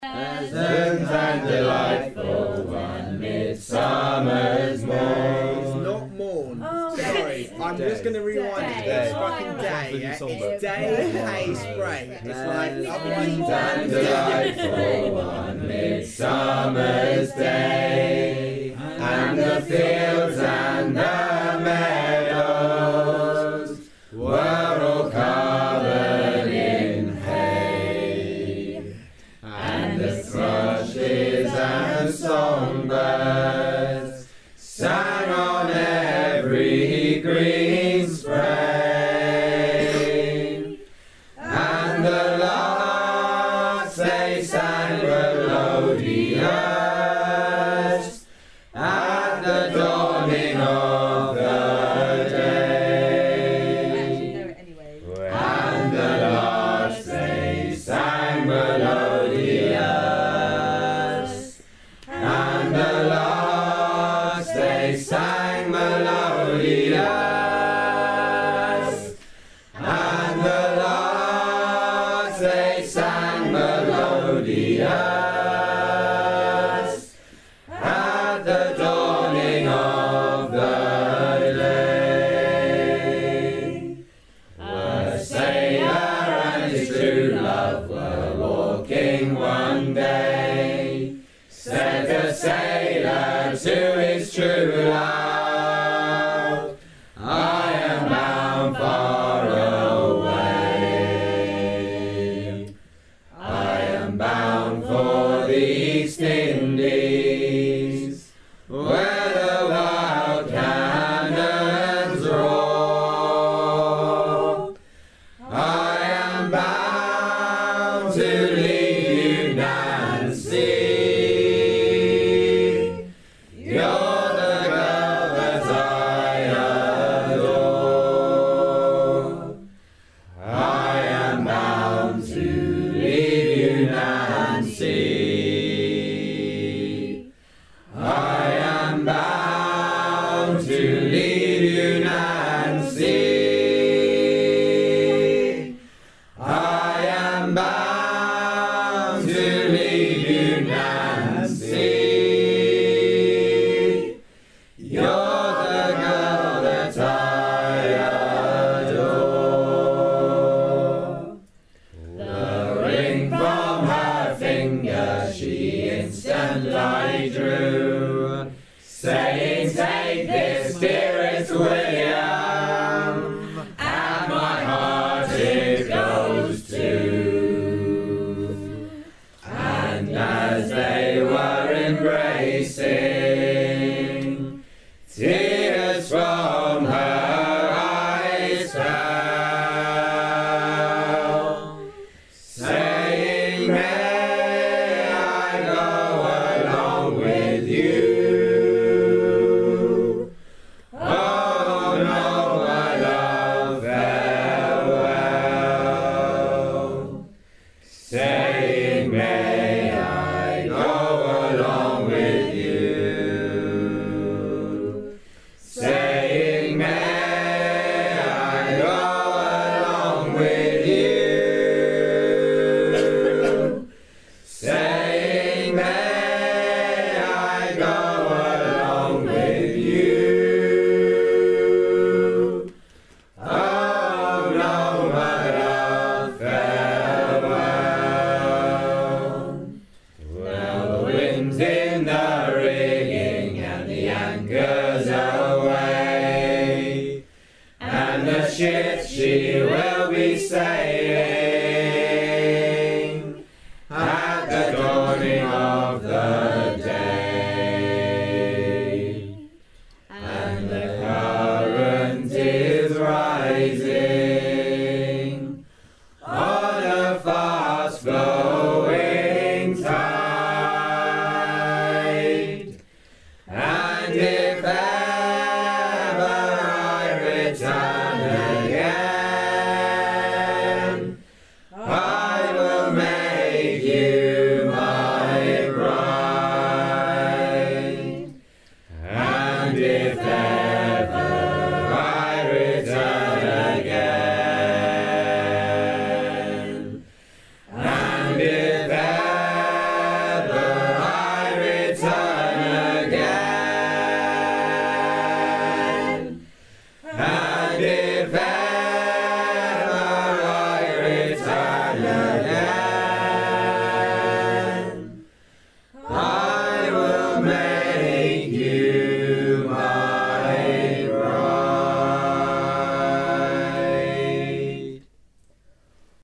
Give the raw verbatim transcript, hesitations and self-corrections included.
Pleasant and delightful one midsummer's morn. It's not morn. Oh, Sorry, day. I'm just going to rewind Day. it. It's Oh, fucking right. day. Yeah? It's It's day, hay, spray. It's like Pleasant and delightful one midsummer's day, and the fields and the meadows were all covered in hay, and the thrushes and songbirds sang on every green spray, and the larks they sang melodious at the dawning of the day. know it anyway. And the larks they sang melodious, and the larks they sang melodious, and the larks they sang melodious at the dawning of the day. A sailor and his true love were walking one day. Said the sailor to his true love, I am bound far away. I am bound for the East Indies, where the wild cannons roar. I am bound to leave you, Nancy. You're the girl that I adore. I am bound to leave you, Nancy. I am bound to leave you, Nancy. I am bound to leave you, Nancy. You're the girl that I adore. The ring from her finger she instantly drew, saying, take this, dearest William, and my heart it goes too. And as they were embracing, tears from her eyes fell, saying, may I go along with you? Oh no, my love, farewell. Saying, may I go along with you? Saying, may I go along with you? Saying, may I go along with you? Oh no, my love, farewell. Well, the wind's in the rigging and the anchor's away, and the ship she will be sailing at the